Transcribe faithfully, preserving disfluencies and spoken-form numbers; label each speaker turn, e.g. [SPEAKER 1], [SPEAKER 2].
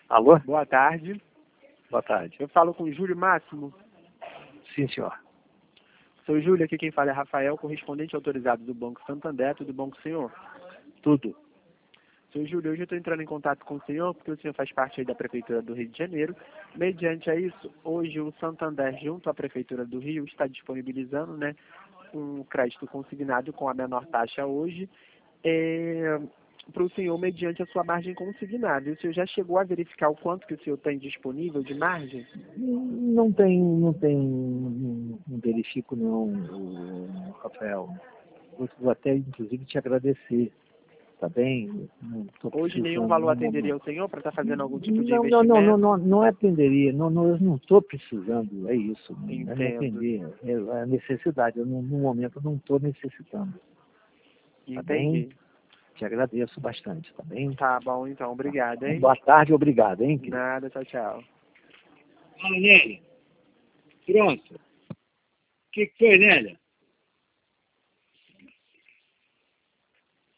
[SPEAKER 1] Alô?
[SPEAKER 2] Boa tarde.
[SPEAKER 1] Boa tarde.
[SPEAKER 2] Eu falo com o Júlio Máximo.
[SPEAKER 1] Sim, senhor.
[SPEAKER 2] Sou Júlio, aqui quem fala é Rafael, correspondente autorizado do Banco Santander, tudo bom com o senhor?
[SPEAKER 1] Tudo.
[SPEAKER 2] Sou Júlio, hoje eu estou entrando em contato com o senhor, porque o senhor faz parte aí da Prefeitura do Rio de Janeiro. Mediante a isso, hoje o Santander, junto à Prefeitura do Rio, está disponibilizando, né, um crédito consignado com a menor taxa hoje, é, para o senhor mediante a sua margem consignada. E o senhor já chegou a verificar o quanto que o senhor tem disponível de margem?
[SPEAKER 1] Não tem, não tem, não, não verifico não, o Rafael. Eu vou até, inclusive, te agradecer, tá bem? Não tô
[SPEAKER 2] Hoje nenhum
[SPEAKER 1] precisando,
[SPEAKER 2] valor
[SPEAKER 1] não,
[SPEAKER 2] atenderia
[SPEAKER 1] não,
[SPEAKER 2] ao senhor para estar fazendo algum tipo de
[SPEAKER 1] não, não,
[SPEAKER 2] investimento?
[SPEAKER 1] não, não, não, não é atenderia, não, não, eu não estou precisando, é isso, não é me
[SPEAKER 2] Entendo.
[SPEAKER 1] atender, é a necessidade, eu não, no momento eu não estou necessitando, tá bem?
[SPEAKER 2] Entendi.
[SPEAKER 1] Te agradeço bastante, tá bem?
[SPEAKER 2] Tá bom, então. Obrigado, hein?
[SPEAKER 1] Boa tarde, obrigado, hein, querido?
[SPEAKER 2] Nada, tchau, tchau.
[SPEAKER 3] Fala, Nélia. Pronto. O que, que foi, Nélia?